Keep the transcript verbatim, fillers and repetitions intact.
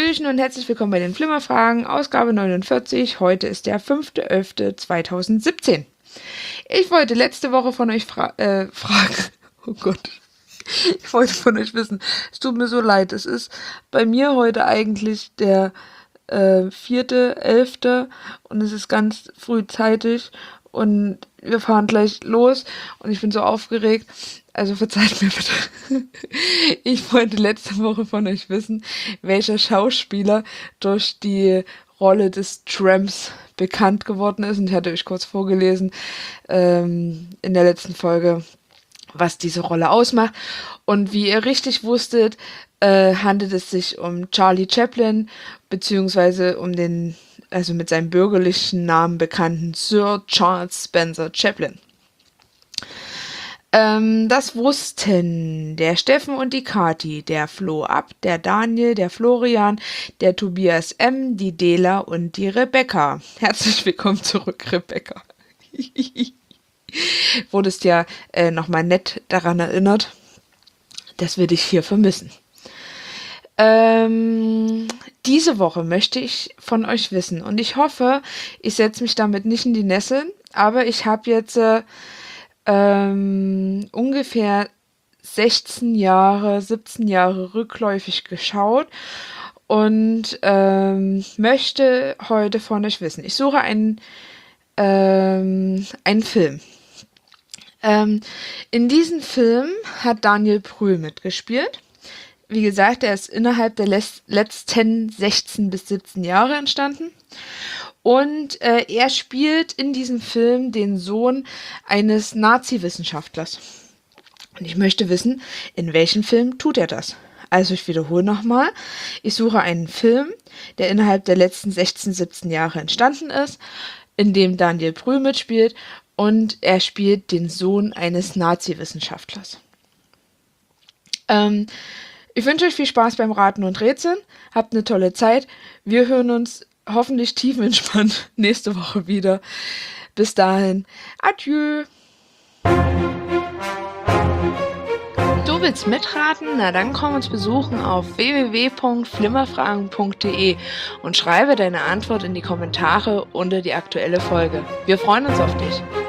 Hallöchen und herzlich willkommen bei den Flimmerfragen, Ausgabe neunundvierzig. Heute ist der fünfter elfter zweitausendsiebzehn. Ich wollte letzte Woche von euch fra- äh, fragen, oh Gott, ich wollte von euch wissen, es tut mir so leid, es ist bei mir heute eigentlich der äh, vierter elfter und es ist ganz frühzeitig und wir fahren gleich los und ich bin so aufgeregt, also verzeiht mir bitte. Ich wollte letzte Woche von euch wissen, welcher Schauspieler durch die Rolle des Tramps bekannt geworden ist, und ich hatte euch kurz vorgelesen ähm, in der letzten Folge, was diese Rolle ausmacht. Und wie ihr richtig wusstet, äh, handelt es sich um Charlie Chaplin, beziehungsweise um den, also mit seinem bürgerlichen Namen bekannten Sir Charles Spencer Chaplin. Ähm, das wussten der Steffen und die Kati, der Flo Ab, der Daniel, der Florian, der Tobias M., die Dela und die Rebecca. Herzlich willkommen zurück, Rebecca. Wurdest ja äh, nochmal nett daran erinnert, dass wir dich hier vermissen. Ähm, diese Woche möchte ich von euch wissen, und ich hoffe, ich setze mich damit nicht in die Nesseln, aber ich habe jetzt äh, ähm, ungefähr sechzehn Jahre, siebzehn Jahre rückläufig geschaut und ähm, möchte heute von euch wissen. Ich suche einen, ähm, einen Film. Ähm, in diesem Film hat Daniel Brühl mitgespielt. Wie gesagt, er ist innerhalb der les- letzten sechzehn bis siebzehn Jahre entstanden. Und äh, er spielt in diesem Film den Sohn eines Nazi-Wissenschaftlers. Und ich möchte wissen, in welchem Film tut er das? Also ich wiederhole nochmal. Ich suche einen Film, der innerhalb der letzten sechzehn, siebzehn Jahre entstanden ist, in dem Daniel Brühl mitspielt, und er spielt den Sohn eines Nazi-Wissenschaftlers. Ähm, ich wünsche euch viel Spaß beim Raten und Rätseln. Habt eine tolle Zeit. Wir hören uns hoffentlich tiefenentspannt nächste Woche wieder. Bis dahin, adieu. Du willst mitraten? Na dann komm uns besuchen auf w w w punkt flimmerfragen punkt d e und schreibe deine Antwort in die Kommentare unter die aktuelle Folge. Wir freuen uns auf dich.